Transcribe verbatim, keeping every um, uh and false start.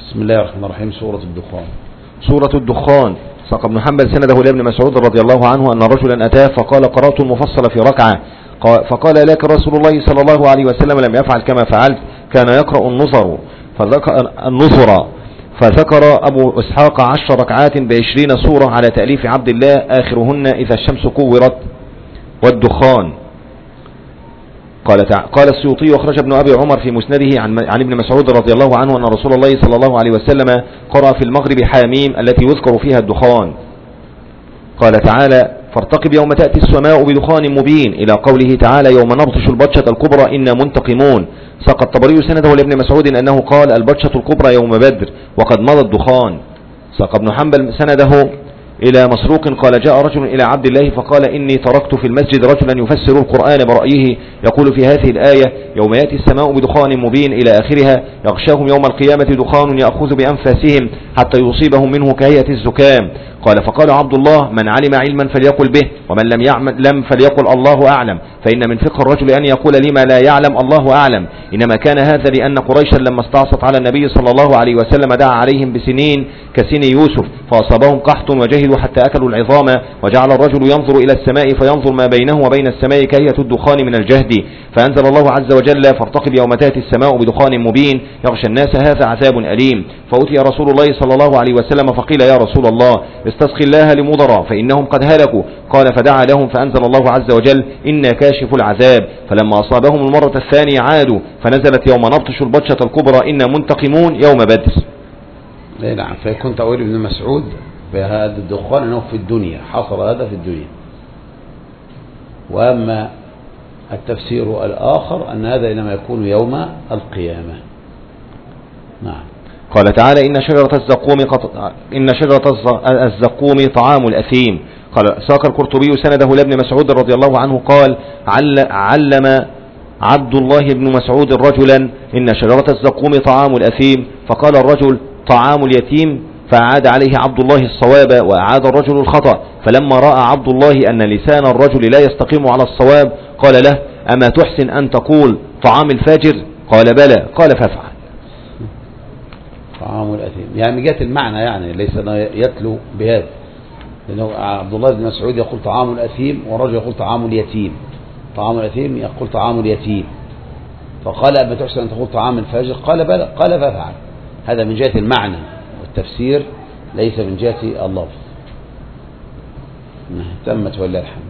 بسم الله الرحمن الرحيم. سورة الدخان. سورة الدخان. ساق ابن حنبل سنده لابن مسعود رضي الله عنه أن رجلا أتاه فقال قرأت المفصل في ركعة، فقال لك رسول الله صلى الله عليه وسلم لم يفعل كما فعلت، كان يقرأ النظر فذكر النظر فذكر أبو إسحاق عشر ركعات بعشرين سورة على تأليف عبد الله آخرهن إذا الشمس كورت والدخان. قال قال السيوطي وخرج ابن أبي عمر في مسنده عن عن ابن مسعود رضي الله عنه أن رسول الله صلى الله عليه وسلم قرأ في المغرب حاميم التي يذكر فيها الدخان. قال تعالى فارتقب يوم تأتي السماء بدخان مبين إلى قوله تعالى يوم نبطش البطشة الكبرى إنا منتقمون. ساق الطبري سنده لابن مسعود أنه قال البطشة الكبرى يوم بدر وقد مضى الدخان. ساق ابن حنبل سنده إلى مسروق قال جاء رجل إلى عبد الله فقال إني تركت في المسجد رجلا يفسر القرآن برأيه يقول في هذه الآية يوم يأتي السماء بدخان مبين إلى آخرها يغشاهم يوم القيامة دخان يأخذ بأنفاسهم حتى يصيبهم منه كهيئة الزكام. قال فقال عبد الله من علم علما فليقل به ومن لم يعلم لم فليقل الله أعلم، فإن من فقه الرجل أن يقول لما لا يعلم الله أعلم. إنما كان هذا لأن قريشا لما استعصت على النبي صلى الله عليه وسلم دعا عليهم بسنين كسن يوسف فأصابهم قحط وجهلوا حتى أكلوا العظام، وجعل الرجل ينظر إلى السماء فينظر ما بينه وبين السماء كهيئة الدخان من الجهد، فأنزل الله عز وجل فارتقب يوم تأتي السماء بدخان مبين يغشى الناس هذا عذاب أليم. فأتي رسول الله صلى الله عليه وسلم فقيل يا رسول الله استسقي الله لمضر فإنهم قد هلكوا. قال فدعا لهم فأنزل الله عز وجل إنا كاشف العذاب، فلما أصابهم المرة الثانية عادوا فنزلت يوم نبطش البطشة الكبرى إنا منتقمون يوم بدر. نعم. فكنت أقول ابن مسعود بهذا الدخان أنه في الدنيا حصل هذا في الدنيا، وأما التفسير الآخر أن هذا إنما يكون يوم القيامة. نعم. قال تعالى إن شجرة الزقوم قط... إن شجرة الزقوم طعام الأثيم. قال ساق القرطبي سنده لابن مسعود رضي الله عنه قال عل... علم عبد الله بن مسعود رجلا إن شجرة الزقوم طعام الأثيم، فقال الرجل طعام اليتيم، فأعاد عليه عبد الله الصواب وأعاد الرجل الخطأ، فلما رأى عبد الله أن لسان الرجل لا يستقيم على الصواب قال له أما تحسن أن تقول طعام الفاجر؟ قال بلى. قال فافعل. طعام الأثيم يعني جاءت المعنى، يعني ليس يتلو بهذا، لأنه عبد الله بن مسعود يقول طعام الأثيم والرجل يقول طعام اليتيم. طعام الأثيم يقول طعام اليتيم، فقال أما تحسن أن تقول طعام الفاجر؟ قال بلى. قال فافعل. هذا من جهة المعنى والتفسير ليس من جهة اللفظ. تمت ولله الحمد.